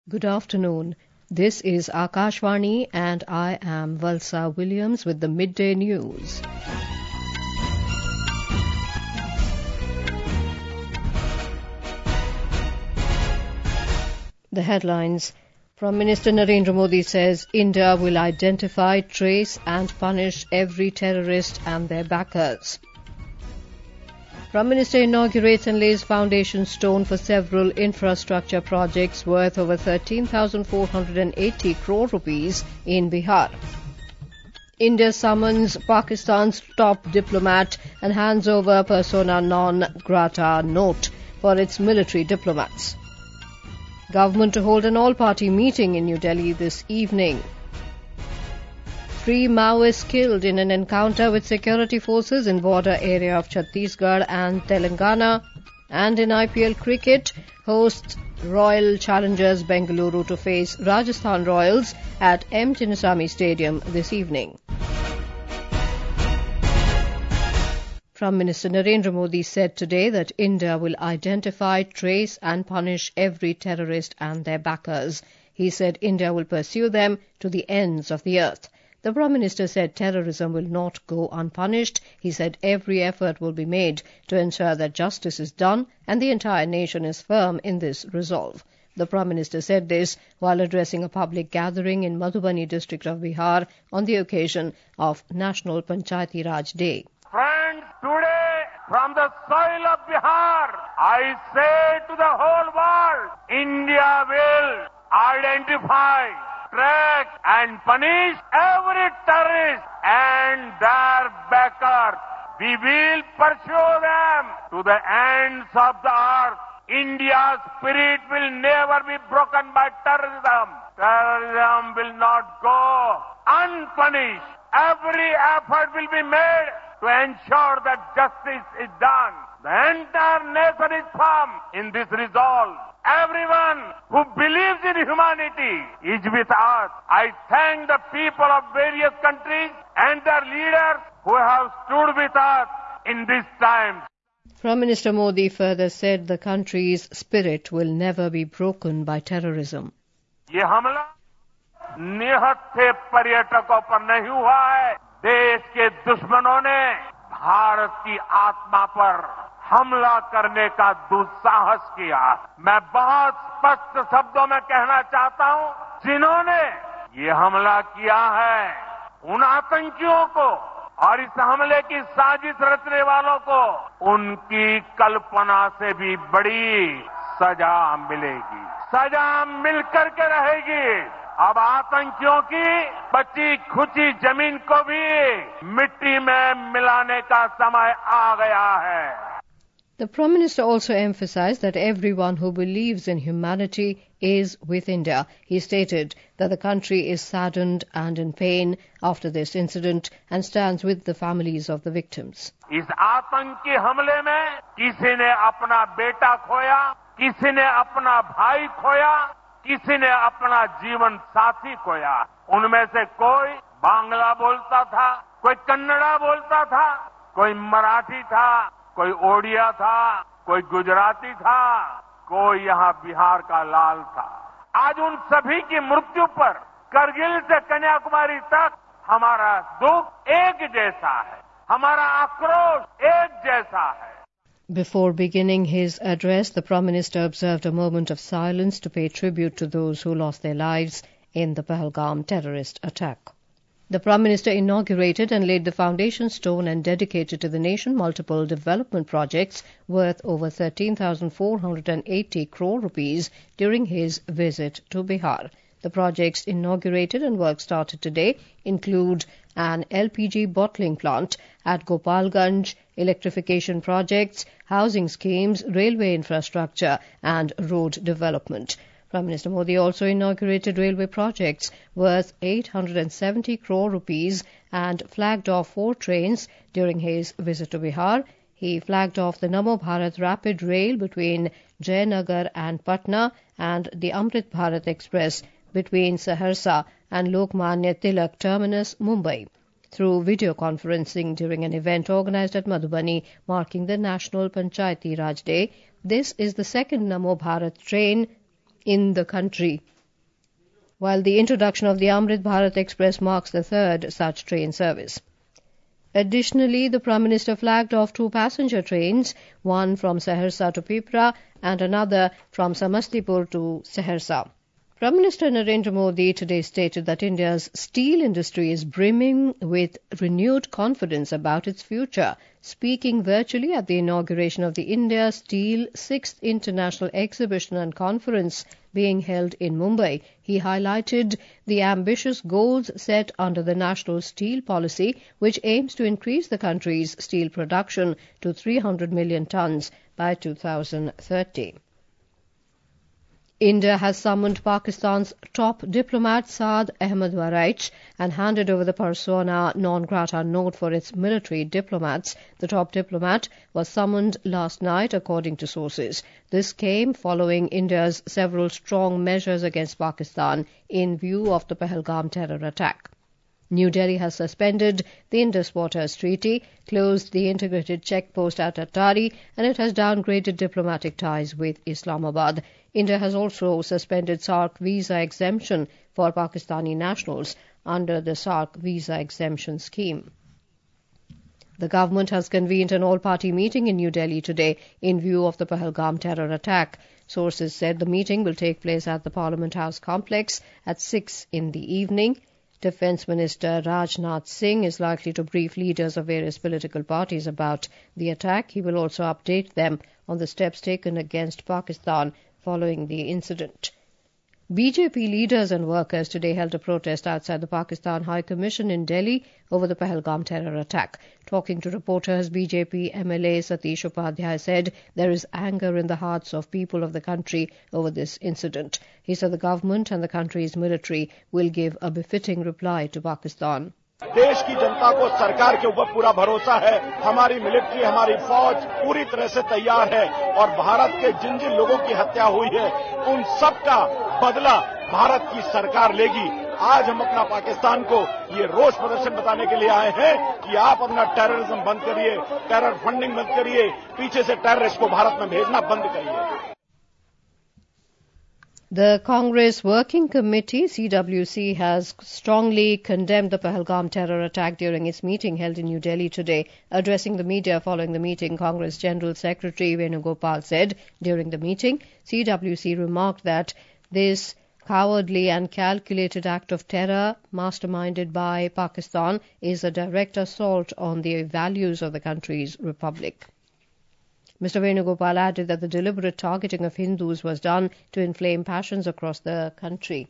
Good afternoon. This is Akashvani and I am Valsa Williams with the midday news. The headlines. Prime Minister Narendra Modi says India will identify, trace and punish every terrorist and their backers. Prime Minister inaugurates and lays foundation stone for several infrastructure projects worth over 13,480 crore rupees in Bihar. India summons Pakistan's top diplomat and hands over persona non grata note for its military diplomats. Government to hold an all-party meeting in New Delhi this evening. 3 Maoists killed in an encounter with security forces in border area of Chhattisgarh and Telangana. And in IPL cricket, hosts Royal Challengers Bengaluru to face Rajasthan Royals at M. Chinnaswamy Stadium this evening. Prime Minister Narendra Modi said today that India will identify, trace and punish every terrorist and their backers. He said India will pursue them to the ends of the earth. The Prime Minister said terrorism will not go unpunished. He said every effort will be made to ensure that justice is done and the entire nation is firm in this resolve. The Prime Minister said this while addressing a public gathering in Madhubani district of Bihar on the occasion of National Panchayati Raj Day. Friends, today from the soil of Bihar, I say to the whole world, India will identify, track and punish every terrorist and their backers. We will pursue them to the ends of the earth. India's spirit will never be broken by terrorism. Terrorism will not go unpunished. Every effort will be made to ensure that justice is done. The entire nation is firm in this resolve. Everyone who believes in humanity is with us. I thank the people of various countries and their leaders who have stood with us in this time. Prime Minister Modi further said the country's spirit will never be broken by terrorism. ये हमला निहत्थे पर्यटकों पर नहीं हुआ है. देश के दुश्मनों ने भारत की आत्मा पर हमला करने का दुस्साहस किया. मैं बहुत स्पष्ट शब्दों में कहना चाहता हूं, जिन्होंने ये हमला किया है उन आतंकियों को और इस हमले की साजिश रचने वालों को उनकी कल्पना से भी बड़ी सजा मिलेगी. सजा मिलकर के रहेगी. अब आतंकियों की बची खुची जमीन को भी मिट्टी में मिलाने का समय आ गया है. The Prime Minister also emphasized that everyone who believes in humanity is with India. He stated that the country is saddened and in pain after this incident and stands with the families of the victims. इस आतंकी हमले में किसी ने अपना बेटा खोया, किसी ने अपना भाई खोया, किसी ने अपना जीवन साथी खोया. उनमें से कोई बांग्ला बोलता था, कोई कन्नड़ा बोलता था, कोई मराठी था, कोई ओडिया था, कोई गुजराती था, कोई यहाँ बिहार का लाल था. आज उन सभी की मृत्यु पर करगिल से कन्याकुमारी तक हमारा दुख एक जैसा है, हमारा आक्रोश एक जैसा है. Before beginning his address, the Prime Minister observed a moment of silence to pay tribute to those who lost their lives in the Pahalgam terrorist attack. The Prime Minister inaugurated and laid the foundation stone and dedicated to the nation multiple development projects worth over 13,480 crore rupees during his visit to Bihar. The projects inaugurated and work started today include an LPG bottling plant at Gopalganj, electrification projects, housing schemes, railway infrastructure and road development. Prime Minister Modi also inaugurated railway projects worth 870 crore rupees and flagged off 4 trains during his visit to Bihar. He flagged off the Namo Bharat Rapid Rail between Jayanagar and Patna and the Amrit Bharat Express between Saharsa and Lokmanya Tilak Terminus, Mumbai. Through video conferencing during an event organized at Madhubani marking the National Panchayati Raj Day, this is the second Namo Bharat train in the country, while the introduction of the Amrit Bharat Express marks the third such train service. Additionally, the Prime Minister flagged off 2 passenger trains, one from Saharsa to Pipra and another from Samastipur to Saharsa. Prime Minister Narendra Modi today stated that India's steel industry is brimming with renewed confidence about its future. Speaking virtually at the inauguration of the India Steel 6th International Exhibition and Conference being held in Mumbai, he highlighted the ambitious goals set under the National Steel Policy, which aims to increase the country's steel production to 300 million tons by 2030. India has summoned Pakistan's top diplomat Saad Ahmed Waraich and handed over the persona non grata note for its military diplomats. The top diplomat was summoned last night, according to sources. This came following India's several strong measures against Pakistan in view of the Pahalgam terror attack. New Delhi has suspended the Indus Waters Treaty, closed the integrated checkpost at Attari, and it has downgraded diplomatic ties with Islamabad. India has also suspended SAARC visa exemption for Pakistani nationals under the SAARC visa exemption scheme. The government has convened an all-party meeting in New Delhi today in view of the Pahalgam terror attack. Sources said the meeting will take place at the Parliament House complex at 6 in the evening. Defence Minister Rajnath Singh is likely to brief leaders of various political parties about the attack. He will also update them on the steps taken against Pakistan following the incident. BJP leaders and workers today held a protest outside the Pakistan High Commission in Delhi over the Pahalgam terror attack. Talking to reporters, BJP MLA Satish Upadhyay said there is anger in the hearts of people of the country over this incident. He said the government and the country's military will give a befitting reply to Pakistan. देश की जनता को सरकार के ऊपर पूरा भरोसा है। हमारी मिलिट्री, हमारी फौज पूरी तरह से तैयार है और भारत के जिन जिन लोगों की हत्या हुई है उन सब का बदला भारत की सरकार लेगी। आज हम अपना पाकिस्तान को ये रोष प्रदर्शन बताने के लिए आए हैं कि आप अपना टेररिज्म बंद करिए, टेरर फंडिंग बंद करिए, पीछे से टेररिस्ट को भारत में भेजना बंद करिए। The Congress Working Committee, CWC, has strongly condemned the Pahalgam terror attack during its meeting held in New Delhi today. Addressing the media following the meeting, Congress General Secretary Venugopal said during the meeting, CWC remarked that this cowardly and calculated act of terror masterminded by Pakistan is a direct assault on the values of the country's republic. Mr. Venugopal added that the deliberate targeting of Hindus was done to inflame passions across the country.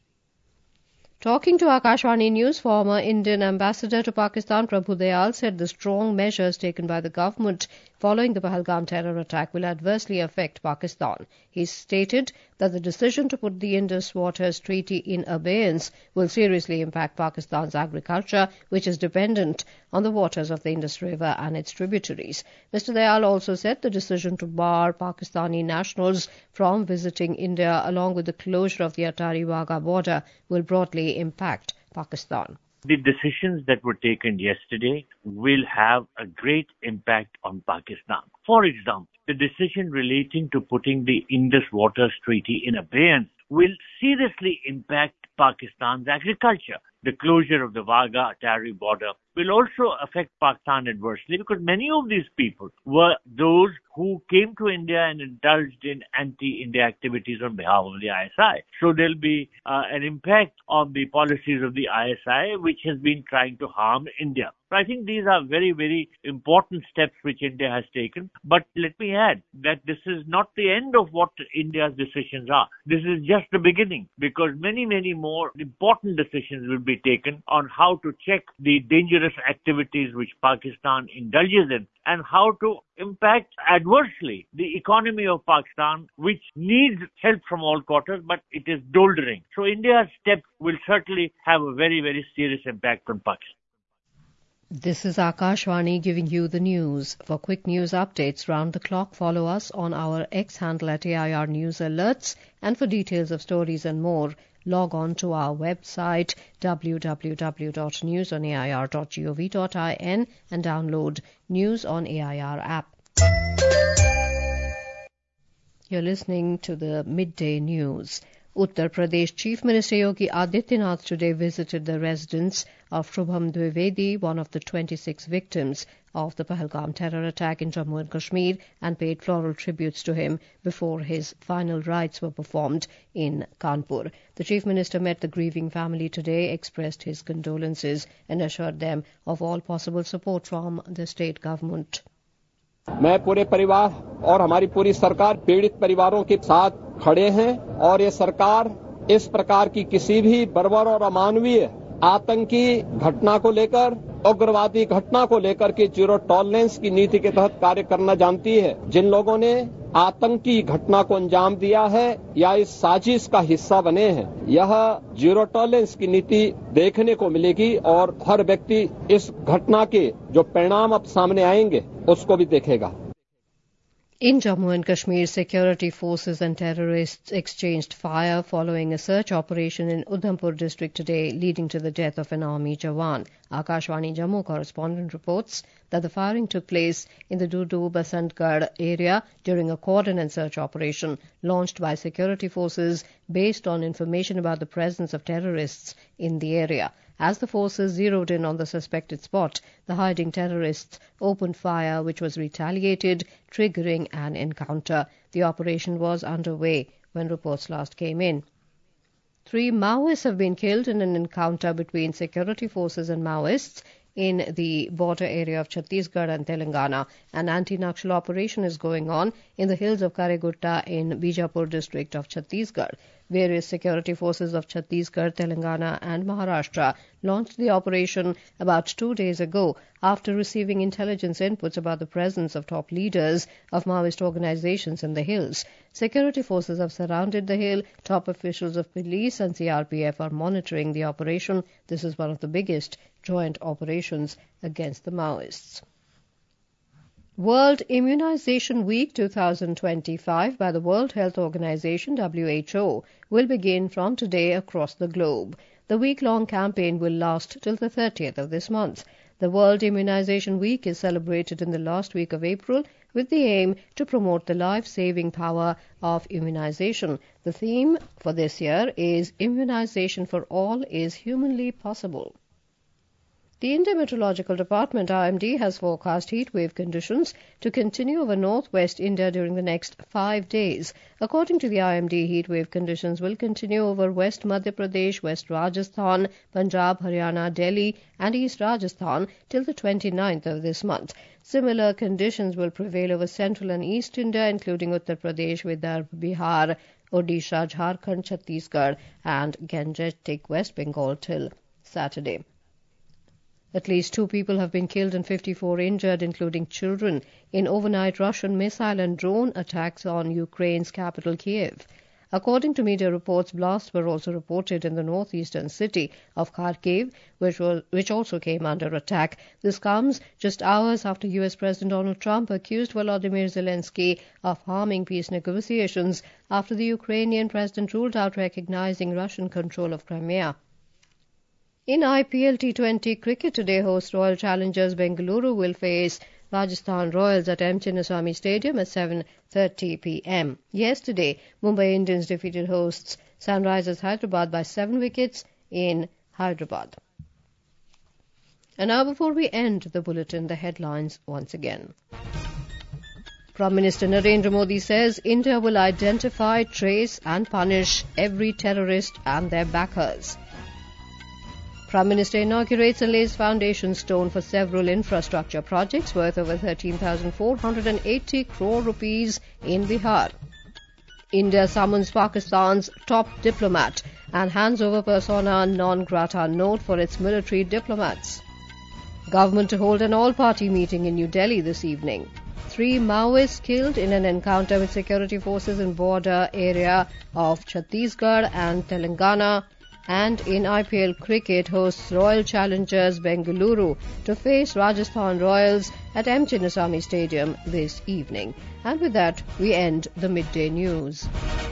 Talking to Akashvani News, former Indian ambassador to Pakistan Prabhu Dayal said the strong measures taken by the government following the Pahalgam terror attack will adversely affect Pakistan. He stated that the decision to put the Indus Waters Treaty in abeyance will seriously impact Pakistan's agriculture, which is dependent on the waters of the Indus River and its tributaries. Mr. Dayal also said the decision to bar Pakistani nationals from visiting India, along with the closure of the Attari-Wagah border, will broadly impact Pakistan. The decisions that were taken yesterday will have a great impact on Pakistan. For example, the decision relating to putting the Indus Waters Treaty in abeyance will seriously impact Pakistan's agriculture. The closure of the Wagah-Attari border will also affect Pakistan adversely because many of these people were those who came to India and indulged in anti-India activities on behalf of the ISI. So there'll be an impact on the policies of the ISI, which has been trying to harm India. So I think these are very, very important steps which India has taken. But let me add that this is not the end of what India's decisions are. This is just the beginning because many, many more important decisions will be taken on how to check the dangerous activities which Pakistan indulges in and how to impact adversely the economy of Pakistan, which needs help from all quarters, but it is doldering. So India's steps will certainly have a very, very serious impact on Pakistan. This is Akashvani giving you the news. For quick news updates round the clock, follow us on our X handle at AIR News Alerts, and for details of stories and more, log on to our website www.newsonair.gov.in and download News on AIR app. You're listening to the Midday News. Uttar Pradesh Chief Minister Yogi Adityanath today visited the residence of Shubham Dwivedi, one of the 26 victims of the Pahalgam terror attack in Jammu and Kashmir, and paid floral tributes to him before his final rites were performed in Kanpur. The Chief Minister met the grieving family today, expressed his condolences and assured them of all possible support from the state government. मैं पूरे परिवार और हमारी पूरी सरकार पीड़ित परिवारों के साथ खड़े हैं और ये सरकार इस प्रकार की किसी भी बर्बर और अमानवीय आतंकी घटना को लेकर, उग्रवादी घटना को लेकर के जीरो टॉलरेंस की नीति के तहत कार्य करना जानती है। जिन लोगों ने आतंकी घटना को अंजाम दिया है या इस साजिश का हिस्सा बने हैं, यह जीरो टॉलरेंस की नीति देखने को मिलेगी और हर व्यक्ति इस घटना के जो परिणाम अब सामने आएंगे उसको भी देखेगा। In Jammu and Kashmir, security forces and terrorists exchanged fire following a search operation in Udhampur district today, leading to the death of an army jawan. Akashvani Jammu correspondent reports that the firing took place in the Dudu Basantgarh area during a coordinated search operation launched by security forces based on information about the presence of terrorists in the area. As the forces zeroed in on the suspected spot, the hiding terrorists opened fire, which was retaliated, triggering an encounter. The operation was underway when reports last came in. 3 Maoists have been killed in an encounter between security forces and Maoists in the border area of Chhattisgarh and Telangana. An anti-Naxal operation is going on in the hills of Karegutta in Bijapur district of Chhattisgarh. Various security forces of Chhattisgarh, Telangana and Maharashtra launched the operation about 2 days ago after receiving intelligence inputs about the presence of top leaders of Maoist organizations in the hills. Security forces have surrounded the hill. Top officials of police and CRPF are monitoring the operation. This is one of the biggest joint operations against the Maoists. World Immunization Week 2025 by the World Health Organization (WHO) will begin from today across the globe. The week-long campaign will last till the 30th of this month. The World Immunization Week is celebrated in the last week of April with the aim to promote the life-saving power of immunization. The theme for this year is Immunization for All is Humanly Possible. The India Meteorological Department IMD has forecast heat wave conditions to continue over northwest India during the next 5 days. According to the IMD, heat wave conditions will continue over West Madhya Pradesh, West Rajasthan, Punjab, Haryana, Delhi and East Rajasthan till the 29th of this month. Similar conditions will prevail over central and east India, including Uttar Pradesh, Vidarbha, Bihar, Odisha, Jharkhand, Chhattisgarh and Gangetic West Bengal till Saturday. At least 2 people have been killed and 54 injured, including children, in overnight Russian missile and drone attacks on Ukraine's capital, Kiev. According to media reports, blasts were also reported in the northeastern city of Kharkiv, which also came under attack. This comes just hours after U.S. President Donald Trump accused Volodymyr Zelensky of harming peace negotiations after the Ukrainian president ruled out recognizing Russian control of Crimea. In IPL T20 cricket today, host Royal Challengers Bengaluru will face Rajasthan Royals at M. Chinnaswamy Stadium at 7:30 p.m. Yesterday, Mumbai Indians defeated hosts Sunrisers Hyderabad by 7 wickets in Hyderabad. And now, before we end the bulletin, the headlines once again. Prime Minister Narendra Modi says India will identify, trace and punish every terrorist and their backers. Prime Minister inaugurates and lays foundation stone for several infrastructure projects worth over 13,480 crore rupees in Bihar. India summons Pakistan's top diplomat and hands over persona non grata note for its military diplomats. Government to hold an all-party meeting in New Delhi this evening. 3 Maoists killed in an encounter with security forces in border area of Chhattisgarh and Telangana. And in IPL cricket, hosts Royal Challengers Bengaluru to face Rajasthan Royals at M. Chinnaswamy Stadium this evening. And with that, we end the midday news.